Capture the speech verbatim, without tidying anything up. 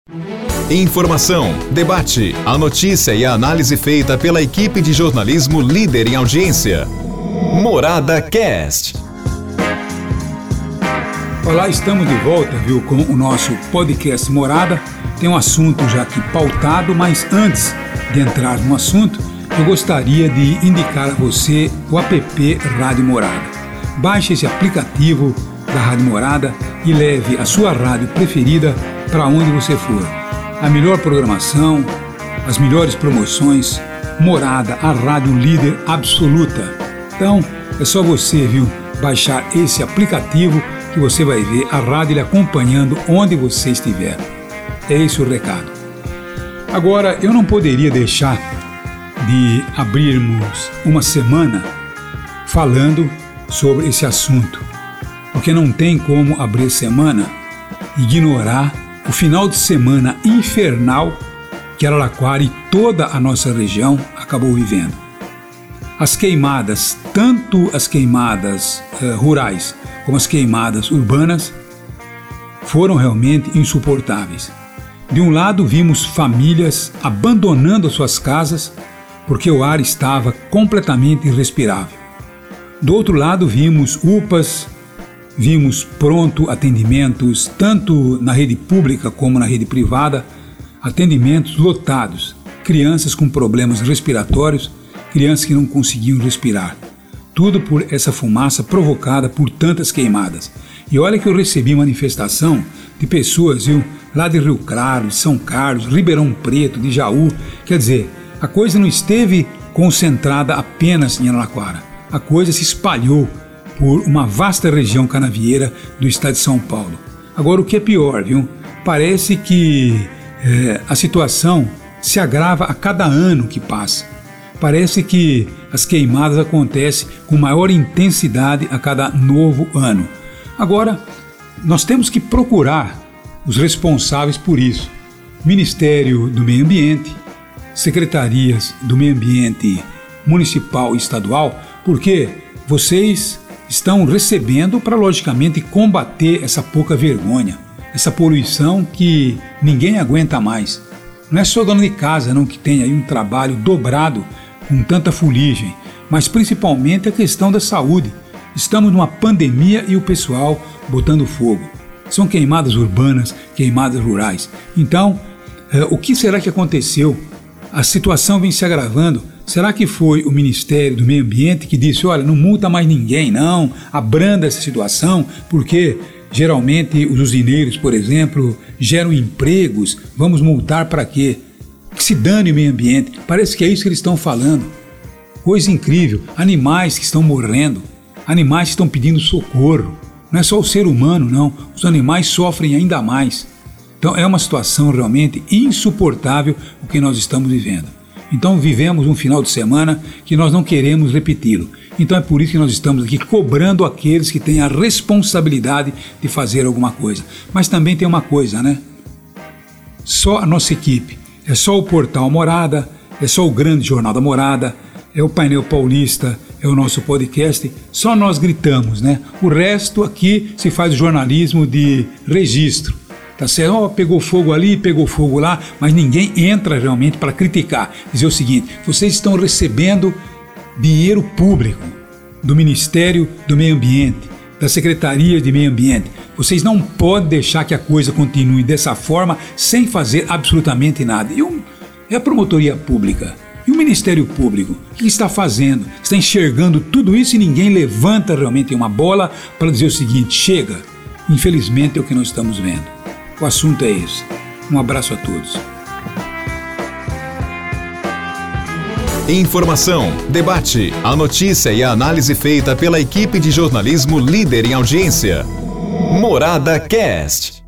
Informação, debate, a notícia e a análise feita pela equipe de jornalismo líder em audiência. Morada Cast. Olá, estamos de volta, viu, com o nosso podcast Morada. Tem um assunto já aqui pautado, mas antes de entrar no assunto, eu gostaria de indicar a você o app Rádio Morada. Baixe esse aplicativo da Rádio Morada e leve a sua rádio preferida para onde você for. A melhor programação, as melhores promoções, Morada, a rádio líder absoluta. Então, é só você, viu, baixar esse aplicativo que você vai ver a rádio lhe acompanhando onde você estiver. É esse o recado. Agora, eu não poderia deixar de abrirmos uma semana falando sobre esse assunto, porque não tem como abrir semana e ignorar o final de semana infernal que Araraquara e toda a nossa região acabou vivendo. As queimadas, tanto as queimadas uh, rurais como as queimadas urbanas, foram realmente insuportáveis. De um lado, vimos famílias abandonando as suas casas porque o ar estava completamente irrespirável. Do outro lado, vimos U P As, vimos pronto atendimentos, tanto na rede pública como na rede privada, atendimentos lotados, crianças com problemas respiratórios, crianças que não conseguiam respirar. Tudo por essa fumaça provocada por tantas queimadas. E olha que eu recebi manifestação de pessoas, viu, lá de Rio Claro, de São Carlos, Ribeirão Preto, de Jaú. Quer dizer, a coisa não esteve concentrada apenas em Araraquara. A coisa se espalhou por uma vasta região canavieira do estado de São Paulo. Agora, o que é pior, viu? Parece que é, a situação se agrava a cada ano que passa. Parece que as queimadas acontecem com maior intensidade a cada novo ano. Agora, nós temos que procurar os responsáveis por isso. Ministério do Meio Ambiente, secretarias do Meio Ambiente municipal e estadual, porque vocês estão recebendo para, logicamente, combater essa pouca vergonha, essa poluição que ninguém aguenta mais. Não é só dona de casa não que tem aí um trabalho dobrado com tanta fuligem, mas principalmente a questão da saúde. Estamos numa pandemia e o pessoal botando fogo. São queimadas urbanas, queimadas rurais. Então, eh, o que será que aconteceu? A situação vem se agravando. Será que foi o Ministério do Meio Ambiente que disse, olha, não multa mais ninguém, não, abranda essa situação, porque geralmente os usineiros, por exemplo, geram empregos, vamos multar para quê? Que se dane o meio ambiente. Parece que é isso que eles estão falando. Coisa incrível, animais que estão morrendo, animais que estão pedindo socorro. Não é só o ser humano, não, os animais sofrem ainda mais. Então é uma situação realmente insuportável o que nós estamos vivendo. Então vivemos um final de semana que nós não queremos repeti-lo. Então é por isso que nós estamos aqui cobrando aqueles que têm a responsabilidade de fazer alguma coisa. Mas também tem uma coisa, né? Só a nossa equipe, é só o Portal Morada, é só o Grande Jornal da Morada, é o Painel Paulista, é o nosso podcast, só nós gritamos, né? O resto aqui se faz jornalismo de registro. Tá certo? Oh, pegou fogo ali, pegou fogo lá, mas ninguém entra realmente para criticar. Dizer o seguinte, vocês estão recebendo dinheiro público do Ministério do Meio Ambiente, da Secretaria de Meio Ambiente. Vocês não podem deixar que a coisa continue dessa forma sem fazer absolutamente nada. E, um, e a Promotoria Pública? E o Ministério Público? O que está fazendo? Está enxergando tudo isso e ninguém levanta realmente uma bola para dizer o seguinte, chega. Infelizmente é o que nós estamos vendo. O assunto é esse. Um abraço a todos. Informação, debate, a notícia e a análise feita pela equipe de jornalismo líder em audiência. Morada Cast.